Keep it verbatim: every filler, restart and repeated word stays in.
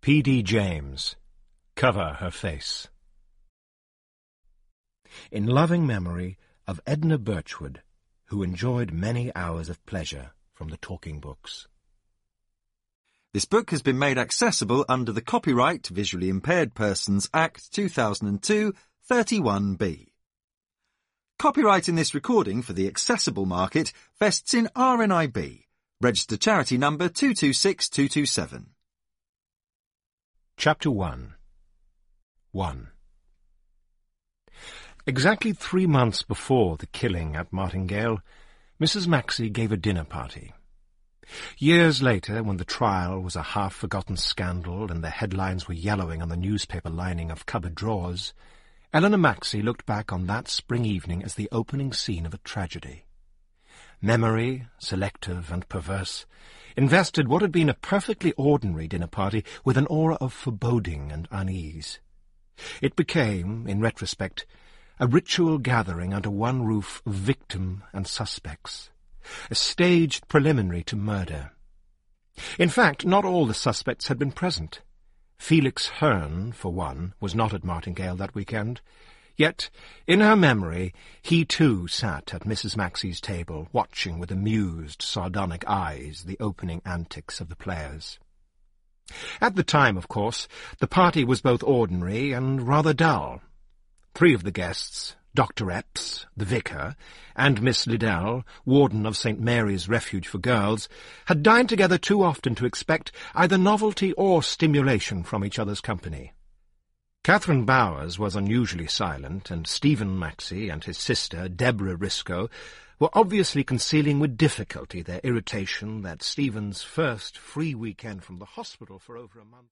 P D James, Cover Her Face. In loving memory of Edna Birchwood, who enjoyed many hours of pleasure from the talking books. This book has been made accessible under the Copyright Visually Impaired Persons Act two thousand two, thirty-one B. Copyright in this recording for the accessible market vests in R N I B, registered charity number two two six two two seven. Chapter one. one. Exactly three months before the killing at Martingale, Missus Maxey gave a dinner party. Years later, when the trial was a half-forgotten scandal and the headlines were yellowing on the newspaper lining of cupboard drawers, Eleanor Maxey looked back on that spring evening as the opening scene of a tragedy. Memory, selective and perverse, invested what had been a perfectly ordinary dinner party with an aura of foreboding and unease. It became, in retrospect, a ritual gathering under one roof of victim and suspects, a staged preliminary to murder. In fact, not all the suspects had been present. Felix Hearn, for one, was not at Martingale that weekend. Yet, in her memory, he too sat at Missus Maxey's table, watching with amused, sardonic eyes the opening antics of the players. At the time, of course, the party was both ordinary and rather dull. Three of the guests, Doctor Epps, the vicar, and Miss Liddell, warden of Saint Mary's Refuge for Girls, had dined together too often to expect either novelty or stimulation from each other's company. Catherine Bowers was unusually silent, and Stephen Maxey and his sister, Deborah Risco, were obviously concealing with difficulty their irritation that Stephen's first free weekend from the hospital for over a month